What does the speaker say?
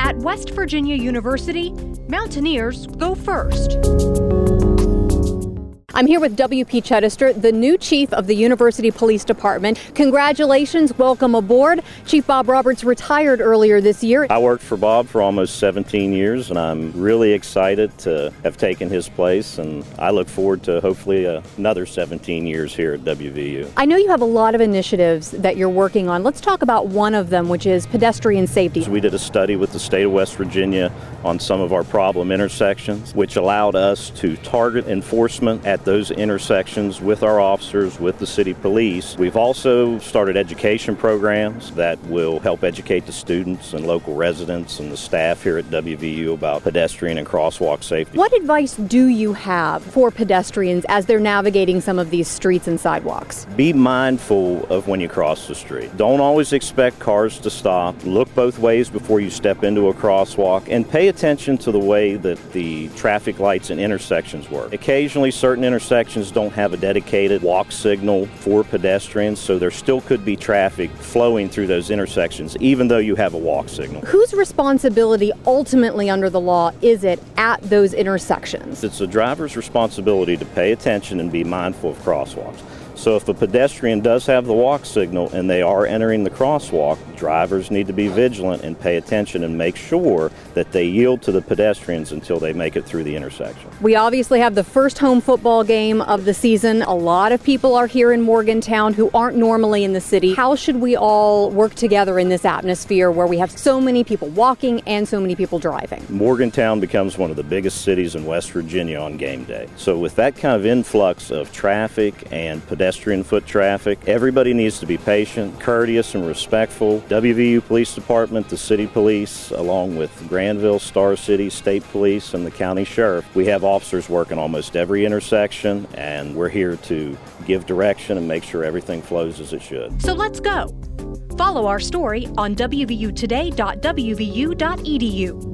At West Virginia University, Mountaineers go first. I'm here with W.P. Chittister, the new chief of the University Police Department. Congratulations, welcome aboard. Chief Bob Roberts retired earlier this year. I worked for Bob for almost 17 years, and I'm really excited to have taken his place, and I look forward to hopefully another 17 years here at WVU. I know you have a lot of initiatives that you're working on. Let's talk about one of them, which is pedestrian safety. We did a study with the state of West Virginia on some of our problem intersections, which allowed us to target enforcement at those intersections with our officers, with the city police. We've also started education programs that will help educate the students and local residents and the staff here at WVU about pedestrian and crosswalk safety. What advice do you have for pedestrians as they're navigating some of these streets and sidewalks? Be mindful of when you cross the street. Don't always expect cars to stop. Look both ways before you step into a crosswalk, and pay attention to the way that the traffic lights and intersections work. Occasionally, certain intersections don't have a dedicated walk signal for pedestrians, so there still could be traffic flowing through those intersections, even though you have a walk signal. Whose responsibility ultimately under the law is it at those intersections? It's the driver's responsibility to pay attention and be mindful of crosswalks. So if a pedestrian does have the walk signal and they are entering the crosswalk, drivers need to be vigilant and pay attention and make sure that they yield to the pedestrians until they make it through the intersection. We obviously have the first home football game of the season. A lot of people are here in Morgantown who aren't normally in the city. How should we all work together in this atmosphere where we have so many people walking and so many people driving? Morgantown becomes one of the biggest cities in West Virginia on game day. So with that kind of influx of traffic and pedestrian foot traffic, everybody needs to be patient, courteous, and respectful. WVU Police Department, the City Police, along with Granville, Star City, State Police, and the County Sheriff, we have officers working almost every intersection, and we're here to give direction and make sure everything flows as it should. So let's go. Follow our story on wvutoday.wvu.edu.